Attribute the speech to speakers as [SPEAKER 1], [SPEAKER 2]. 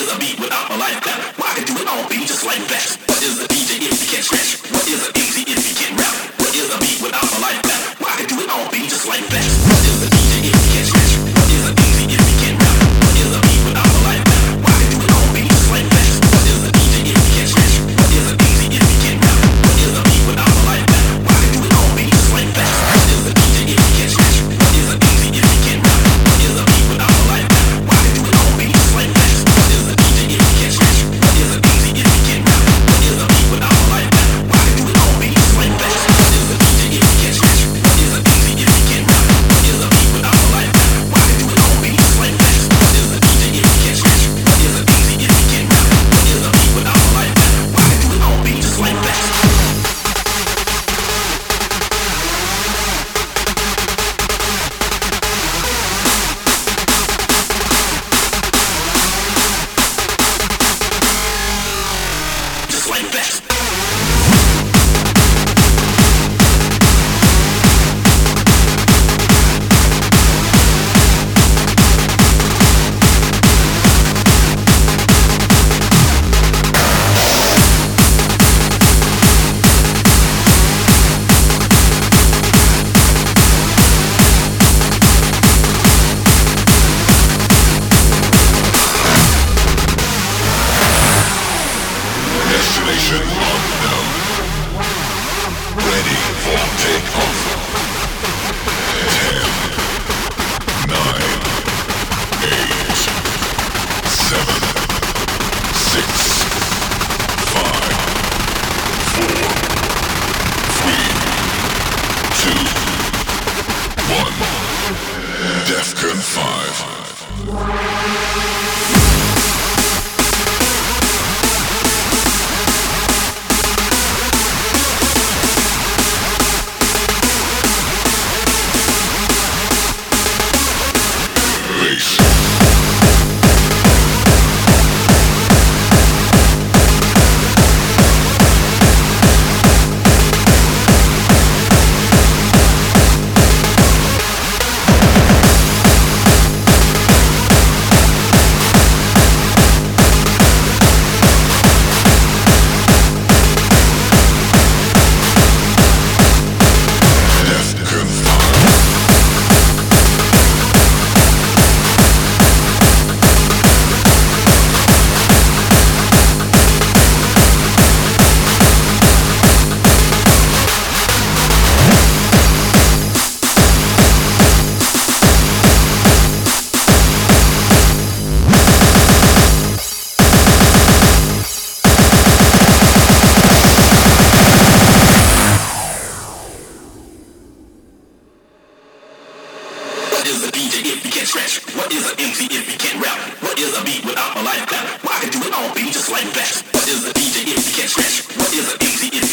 [SPEAKER 1] is a beat without a life clap? Well, I can do it on beat just like that. What is a DJ if you can't scratch? What is a MC if you can't rap? What is a beat without a life clap? Well, I can do it on beat just like that. What is a DJ if you can't scratch? What is a MC if you can't rap? What is a beat without a life clap? Well, I can do it on beat just like that. What is a DJ if you can't scratch? What is a MC if you can't rap? What is a beat without a life clap? Well, I can do it on beat just like that. What is a DJ if you can't scratch? What is a MC if you can't rap? What is a beat without a life clap? Well, I can do it on beat just like that. What is a DJ if you can't scratch? What is a MC if you can't rap? What is a beat without a life clap? Well, I can do it on beat just like that. What is a DJ if you can't scratch? What is a MC if you can't rap? What is a beat without a life clap? Well, I can do it on beat just like that. What is a DJ if you can't scratch? What is a MC if you can't rap? What is a beat without a life clap? Well, I can do it on beat just like that. Like that.
[SPEAKER 2] Destination unknown. Ready for takeoff. 10, 9, 8, 7, 6, 5, 4, 3, 2, 1. DEFCON 5.
[SPEAKER 1] What is a DJ if you can't scratch? What is an MC if you can't rap? What is a beat without a life clap? Well, I can do it on beat just like that. What is a DJ if you can't scratch? What is an MC if